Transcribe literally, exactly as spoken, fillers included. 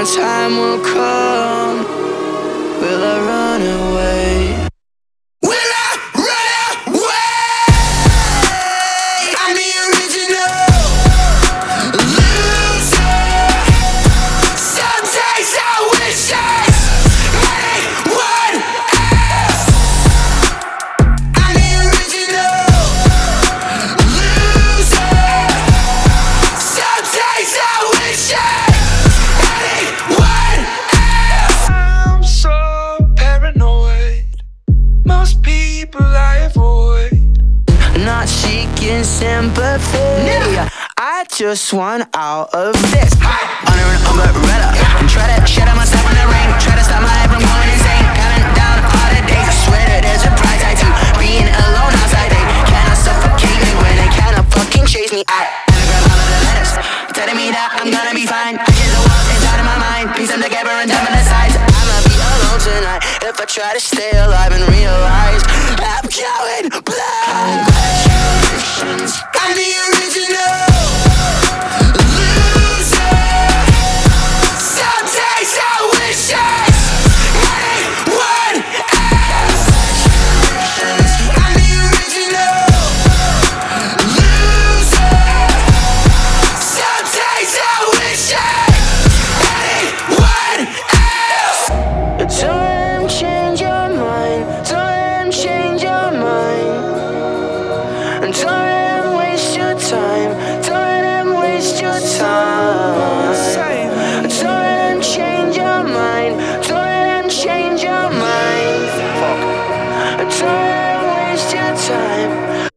when time will come, will I run away? Will I run away? I'm the original loser. Some days I wish I was anyone else. I'm the original loser. Some days I wish I anyone else. I'm so paranoid. Most people I avoid. Not seeking sympathy. No. I just want out of this. Under an umbrella and try to shut out myself in the ring. Try to stop my head from going insane. Counting down all the days. I swear that there's a price tag to being alone outside. They cannot suffocate me when they cannot fucking chase me. I anagram all of the letters telling me that I'm gonna be fine. I hear the walls inside of my mind, piece them together and dumb in the sides. I'ma be alone tonight if I try to stay alive and realize I'm going blind. Congratulations, I'm the original loser. Some days I wish I was anyone else. I'm the original loser. Some days I wish I was anyone else. Don't change your mind. Don't change your mind. Don't waste your time. Don't waste your time. Don't change your mind. Don't change your mind. Don't waste your time.